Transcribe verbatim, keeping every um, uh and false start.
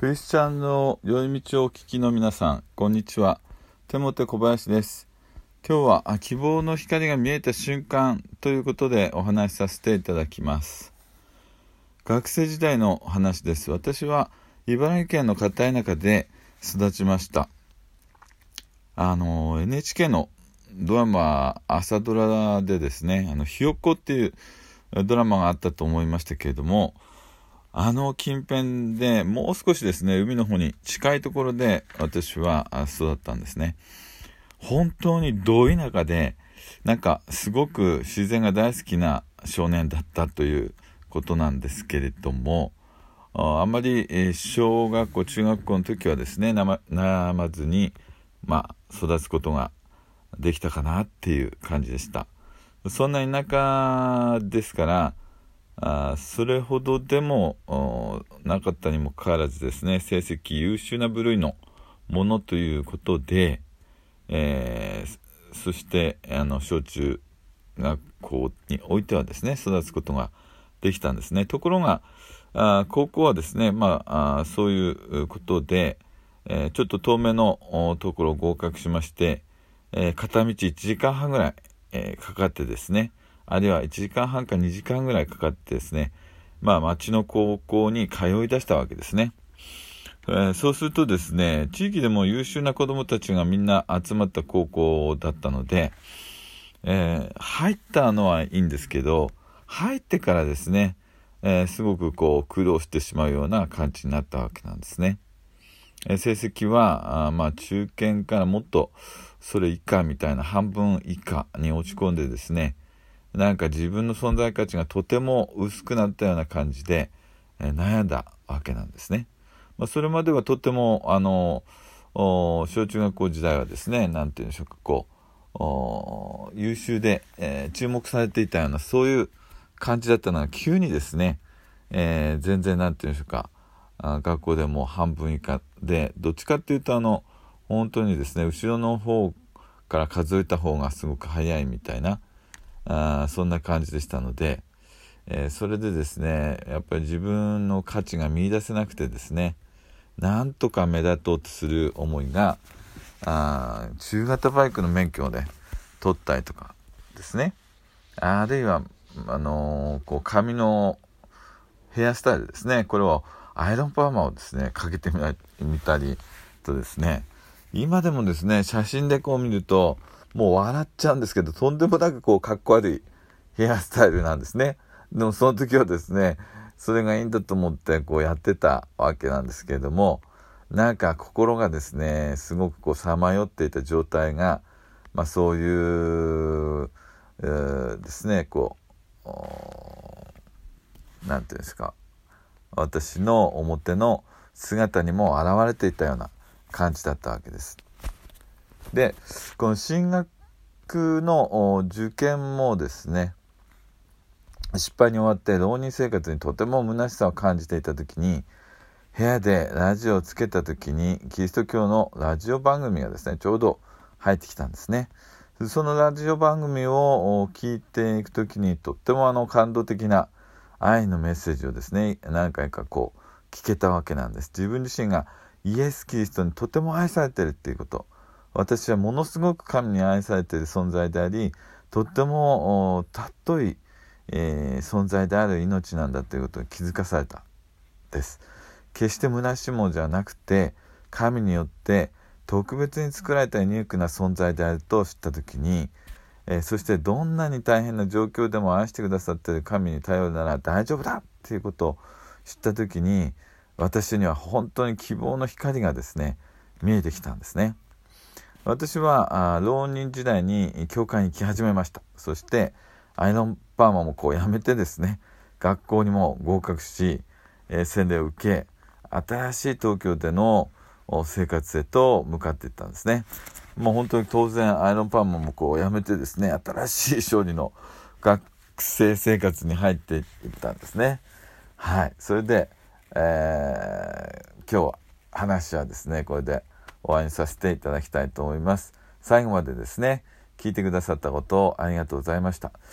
クリスチャンの良い道をお聞きの皆さん、こんにちは。手元小林です。今日は希望の光が見えた瞬間ということでお話しさせていただきます。学生時代の話です。私は茨城県の片田舎で育ちました。あの エヌエイチケー のドラマ、朝ドラでですね、あのひよっこっていうドラマがあったと思いましたけれども、あの近辺でもう少しですね、海の方に近いところで私は育ったんですね。本当にど田舎で、なんかすごく自然が大好きな少年だったということなんですけれども、ああまり、えー、小学校中学校の時はですね、悩まずに、まあ、育つことができたかなっていう感じでした。そんな田舎ですからあそれほどでもなかったにもかかわらずですね、成績優秀な部類のものということで、えー、そしてあの小中学校においてはですね、育つことができたんですね。ところがあ高校はですね、まあ、あそういうことで、えー、ちょっと遠めのところを合格しまして、えー、片道いちじかんはんぐらい、えー、かかってですね、あるいはいちじかんはんかにじかんぐらいかかってですね、まあ町の高校に通い出したわけですね。えー、そうするとですね、地域でも優秀な子どもたちがみんな集まった高校だったので、えー、入ったのはいいんですけど、入ってからですね、えー、すごくこう苦労してしまうような感じになったわけなんですね。えー、成績はあまあ中堅からもっとそれ以下みたいな半分以下に落ち込んでですね、なんか自分の存在価値がとても薄くなったような感じで、えー、悩んだわけなんですね。まあ、それまではとてもあの小中学校時代はですね、なんていうんでしょうか、こう優秀で、えー、注目されていたようなそういう感じだったのが急にですね、えー、全然なんていうんでしょうか、あ学校でも半分以下で、どっちかっていうとあの本当にですね、後ろの方から数えた方がすごく早いみたいな、あそんな感じでしたので、えー、それでですね、やっぱり自分の価値が見出せなくてですね、なんとか目立とうとする思いが、あ中型バイクの免許をね取ったりとかですね、あるいはあのー、こう髪のヘアスタイルですね、これをアイロンパーマをですねかけてみたりとですね、今でもですね写真でこう見るともう笑っちゃうんですけど、とんでもなくこうかっこ悪いヘアスタイルなんですね。でもその時はですね、それがいいんだと思ってこうやってたわけなんですけれども、なんか心がですねすごくこうさまよっていた状態が、まあそういう、えー、ですね、こうなんていうんですか、私の表の姿にも現れていたような感じだったわけです。で、この進学の受験もですね、失敗に終わって浪人生活にとても虚しさを感じていた時に、部屋でラジオをつけた時にキリスト教のラジオ番組がですねちょうど入ってきたんですね。そのラジオ番組を聞いていく時にとってもあの感動的な愛のメッセージをですね何回かこう聞けたわけなんです。自分自身がイエス・キリストにとても愛されているっていうこと、私はものすごく神に愛されている存在であり、とっても尊い、えー、存在である命なんだということに気づかされたです。決して虚しいものじゃなくて、神によって特別に作られたユニークな存在であると知ったときに、えー、そしてどんなに大変な状況でも愛してくださっている神に頼るなら大丈夫だっていうことを知ったときに、私には本当に希望の光がですね見えてきたんですね。私はあ浪人時代に教会に行き始めました。そしてアイロンパーマもこうやめてですね、学校にも合格し、えー、洗礼を受け、新しい東京での生活へと向かっていったんですね。もう本当に当然アイロンパーマもこうやめてですね、新しい勝利の学生生活に入っていったんですね。はい、それで、えー、今日は話はですねこれで終わりにさせていただきたいと思います。最後までですね聞いてくださったことをありがとうございました。